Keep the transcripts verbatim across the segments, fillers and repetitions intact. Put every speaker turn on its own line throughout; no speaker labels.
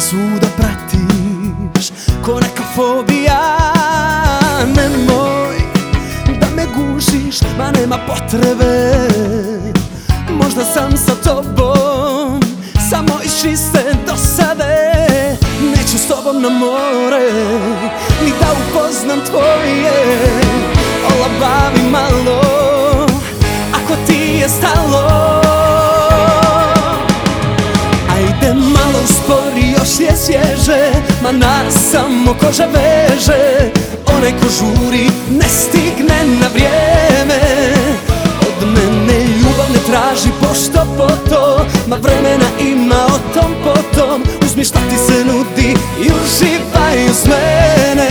svuda pratiš ko neka fobija. Nemoj da me gušiš, ma nema potrebe. Možda sam sa tobom samo iz čiste dosade. Neću s tobom na more, ni da upoznam tvoje olabavi malo, ako ti je stalo. Ajde malo uspori, još je svježe, ma nas samo koža veže. Onaj ko žuri ne stigne na vrijeme. Od mene ljubav ne traži pošto poto, ma vremena ima o tom potom. Uzmi šta ti se nudi i uživaj uz mene.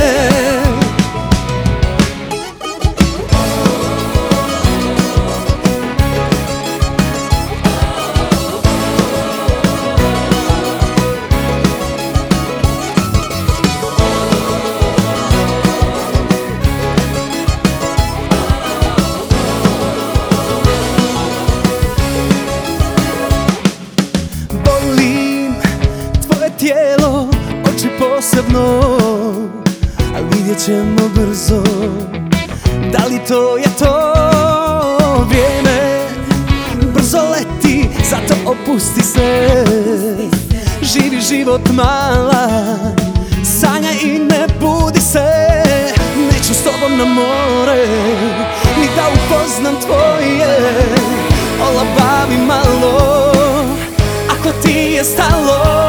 Tijelo, oči posebno, a vidjet ćemo brzo da li to je to. Vrijeme brzo leti, zato opusti se. Živi život mala, sanjaj i ne budi se. Neću s tobom na more, ni da upoznam tvoje olabavi malo, ako ti je stalo.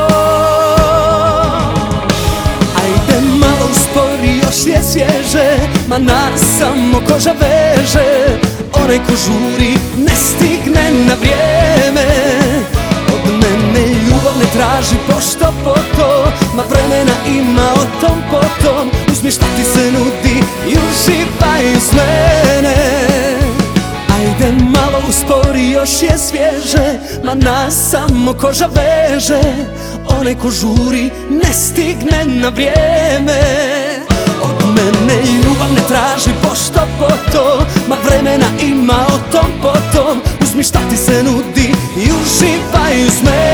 Još je svježe, ma nas samo koža veže. Onaj ko žuri ne stigne na vrijeme. Od mene ljubav ne traži pošto poto, ma vremena ima o tom potom. Uzmi šta ti se nudi i uživaj uz mene. Ajde malo uspori, još je svježe, ma nas samo koža veže. Onaj ko žuri ne stigne na vrijeme. Od mene ljubav ne traži pošto poto, ma vremena ima o tom potom. Uzmi šta ti se nudi i uživaj uz mene.